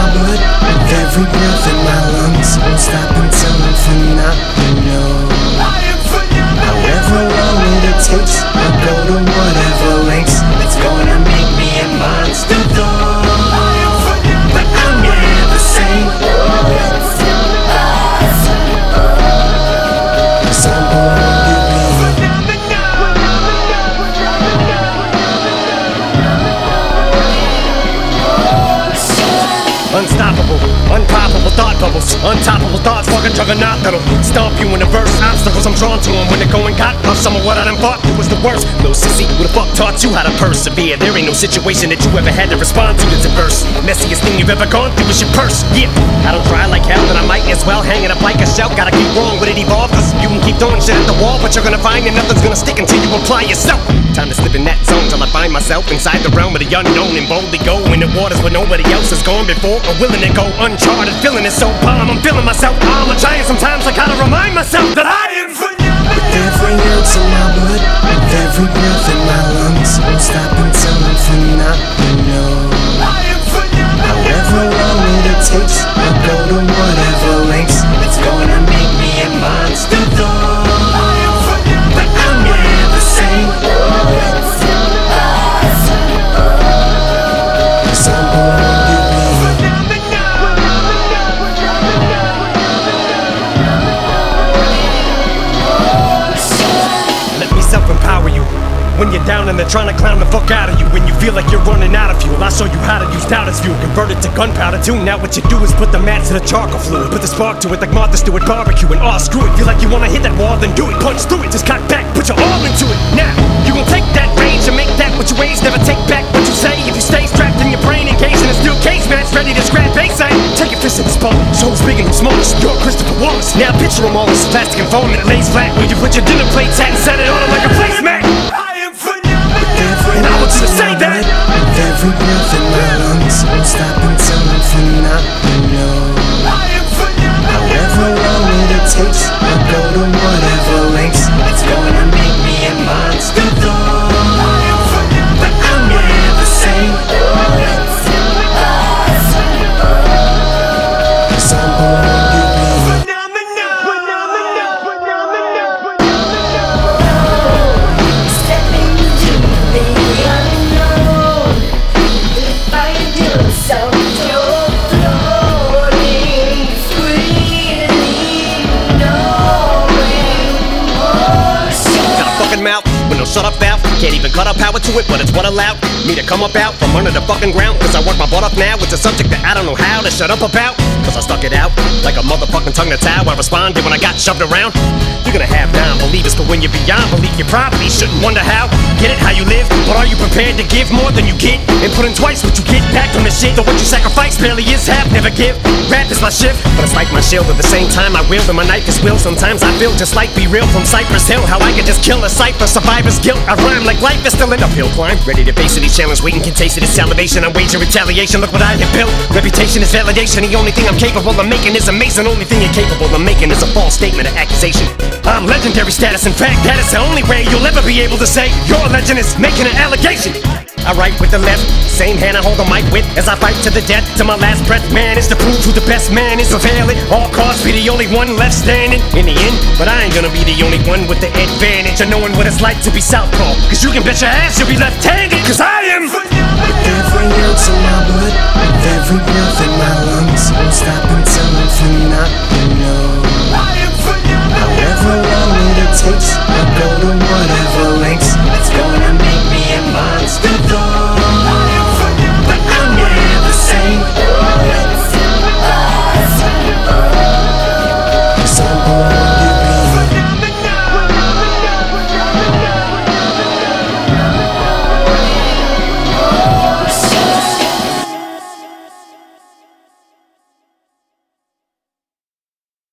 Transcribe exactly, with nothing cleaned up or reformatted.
blood, with every breath in my lungs. Won't stop until I'm phenomenal. However long it takes, I'll go to whatever lengths. It's gonna make me a monster though, but I'm never sane. Cause I'm born to be unstoppable, unpoppable thought bubbles, untoppable thoughts, fucking juggernaut that'll stomp you in the verse. Obstacles I'm drawn to them when they're going got off some of what I done thought was the worst. Little sissy, who the fuck taught you how to persevere? There ain't no situation that you ever had to respond to that's adverse. Messiest thing you've ever gone through is your purse. Yeah, I don't try like hell, then I might as well hang it up like a shell. Gotta keep wrong with it evolve, cause you can keep throwing shit at the wall, but you're gonna find that nothing's gonna stick until you apply yourself. Time to slip in that zone till I find myself inside the realm of the unknown and boldly go in the waters where nobody else has gone before or willing to go uncharted. Feeling it so palm, I'm feeling myself. I'm a giant, sometimes I gotta remind myself that I am phenomenal. with every ounce in my blood, with every breath in my lungs. Won't stop until I'm phenomenal. However long it takes, I'll go to whatever lengths. It's gonna make me a monster though, but I'm never sane. Cause I'm born to be self-empower you when you're down and they're trying to clown the fuck out of you. When you feel like you're running out of fuel, I show you how to use doubt as fuel. Convert it to gunpowder too. Now what you do is put the match to the charcoal fluid, put the spark to it like Martha Stewart barbecue, and oh screw it. Feel like you wanna hit that wall, then do it. Punch through it, just cock back, put your all into it. Now you gon' take that range and make that what you age. Never take back what you say. If you stay strapped in your brain, engaged in a steel cage match, ready to scrap bass. Take your fist in the spot, so who's big and who's smallest. You're Christopher Wallace. Now picture them all as plastic and foam that lays flat where you put your dinner plates at and set it on them like a placemat. And I want you to say that with every breath in my lungs. Won't stop until I'm phenomenal. However long it takes, I'll go to whatever lengths. It's gonna make me a monster though, but I'm never sane. Cause I'm born to be mouth with no shut up valve. Can't even cut up power to it, but it's what allowed me to come up out from under the fucking ground. Cause I work my butt up now. It's a subject that I don't know how to shut up about, cause I stuck it out like a motherfucking tongue to towel. I responded when I got shoved around. You're gonna have non-believers, but when you're beyond belief, you probably shouldn't wonder how. Get it how you live, but are you prepared to give more than you get? And put in twice what you get back from the shit. Though what you sacrifice barely is half, never give. Rap is my shift, but it's like my shield. At the same time I wield and my knife is will. Sometimes I feel just like Be Real from Cypress Hill. How I could just kill a cipher, survivor's guilt. I rhyme like life is still an uphill climb. Ready to face any challenge, waiting can taste it. It's salivation, I'm waging retaliation. Look what I have built. Reputation is validation. The only thing I'm capable of making is amazing. Only thing you're capable of making is a false statement or accusation. I'm legendary status. In fact, that is the only way you'll ever be able to say your legend is making an allegation. I write with the left, same hand I hold the mic with as I fight to the death, to my last breath. Man is to prove who the best man is. Prevail at all costs, be the only one left standing in the end. But I ain't gonna be the only one with the advantage of knowing what it's like to be southpaw. Cause you can bet your ass you'll be left-handed. Cause I am with every ounce in my blood, with every breath in my lungs.